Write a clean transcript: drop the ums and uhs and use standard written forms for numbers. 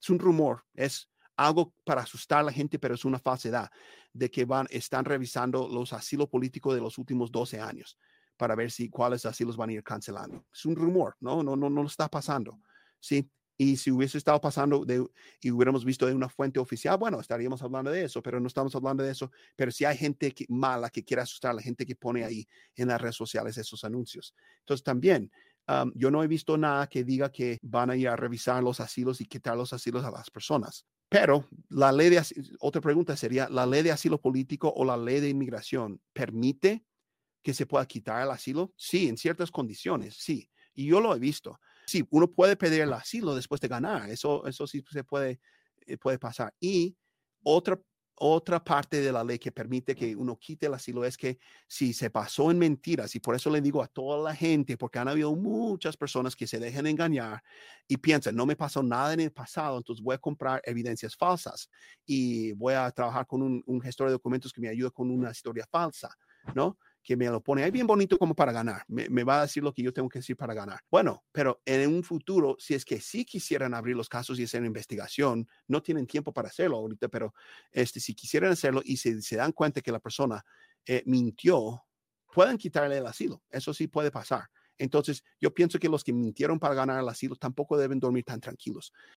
Es un rumor, es algo para asustar a la gente, pero es una falsedad de que están revisando los asilos políticos de los últimos 12 años para ver si cuáles asilos van a ir cancelando. Es un rumor, no está pasando, ¿sí? Y si hubiese estado pasando y hubiéramos visto de una fuente oficial, bueno, estaríamos hablando de eso, pero no estamos hablando de eso. Pero si hay gente mala que quiere asustar a la gente que pone ahí en las redes sociales esos anuncios. Entonces también, yo no he visto nada que diga que van a ir a revisar los asilos y quitar los asilos a las personas. Pero otra pregunta sería, ¿la ley de asilo político o la ley de inmigración permite que se pueda quitar el asilo? Sí, en ciertas condiciones, sí. Y yo lo he visto. Sí, uno puede pedir el asilo después de ganar. Eso sí se puede pasar. Y otra, otra parte de la ley que permite que uno quite el asilo es que si se pasó en mentiras, y por eso le digo a toda la gente, porque han habido muchas personas que se dejan engañar y piensan, no me pasó nada en el pasado, entonces voy a comprar evidencias falsas y voy a trabajar con un gestor de documentos que me ayude con una historia falsa, ¿no? Que me lo pone ahí bien bonito como para ganar. Me va a decir lo que yo tengo que decir para ganar. Bueno, pero en un futuro, si es que sí quisieran abrir los casos y hacer una investigación, no tienen tiempo para hacerlo ahorita, pero si quisieran hacerlo y se dan cuenta que la persona mintió, pueden quitarle el asilo. Eso sí puede pasar. Entonces, yo pienso que los que mintieron para ganar el asilo tampoco deben dormir tan tranquilos.